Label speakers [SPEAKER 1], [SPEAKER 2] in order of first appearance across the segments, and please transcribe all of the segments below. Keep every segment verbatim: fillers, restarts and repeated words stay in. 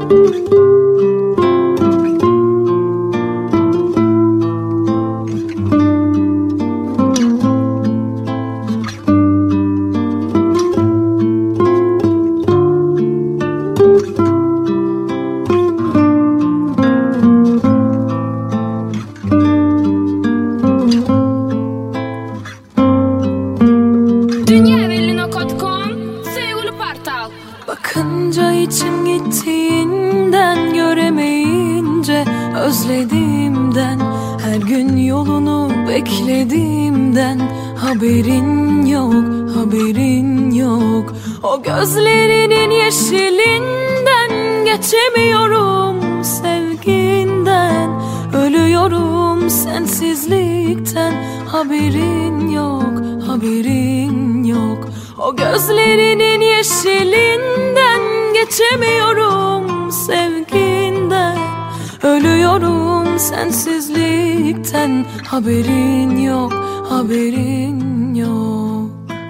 [SPEAKER 1] Bakınca içim gittiğinden, göremeyince özlediğimden, her gün yolunu beklediğimden, haberin yok, haberin yok. O gözlerinin yeşilinden, geçemiyorum sevginden, ölüyorum sensizlikten, haberin yok, haberin yok. O gözlerinin yeşilinden, geçemiyorum sevginden, ölüyorum sensizlikten, haberin yok, haberin yok.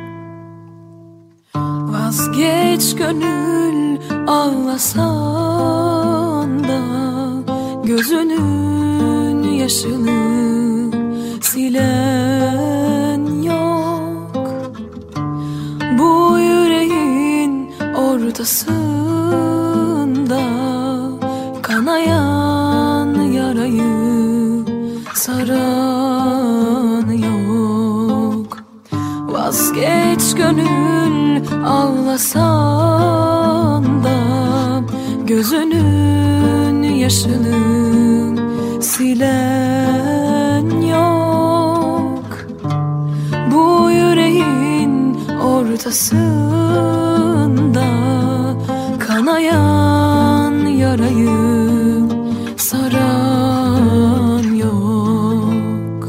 [SPEAKER 1] Vazgeç gönül, ağlasan da gözünün yaşını silen yok. Bu yüreğin ortasında kanayan yarayı saran yok. Vazgeç gönül, ağlasan da gözünün yaşını silen yok. Bu yüreğin ortasında kanayan yarayı saran yok.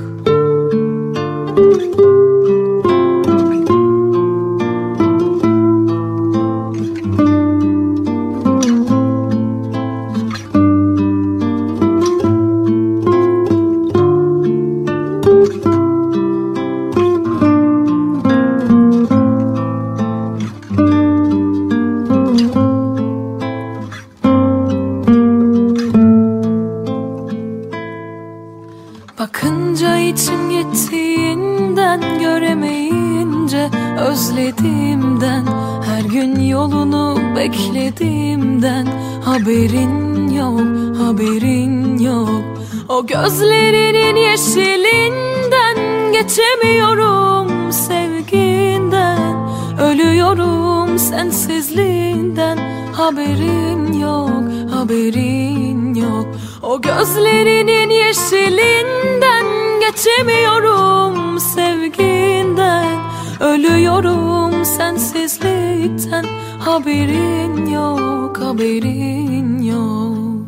[SPEAKER 1] Bakınca içim gittiğinden, göremeyince özlediğimden, her gün yolunu beklediğimden, haberin yok, haberin yok. O gözlerinin yeşilinden, geçemiyorum sevginden, ölüyorum sensizliğinden, haberin yok, haberin yok. O gözlerinin yeşilinden, geçemiyorum sevginden, ölüyorum sensizlikten, haberin yok, haberin yok.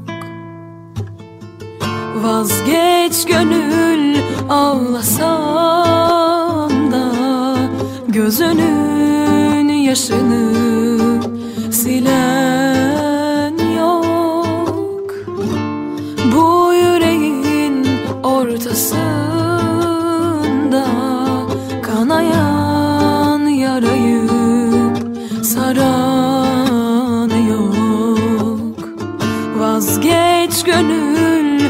[SPEAKER 1] Vazgeç gönül, ağlasan da gözünün yaşını silen yok. Bu yüreğin ortasında kanayan yarayı saran yok. Vazgeç gönül,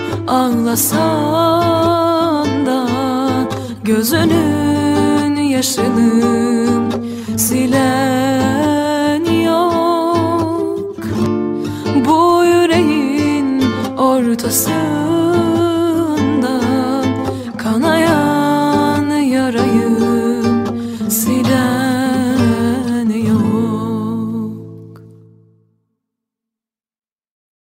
[SPEAKER 1] ağlasan da gözünün yaşını silen yok. Bu yüreğin ortasında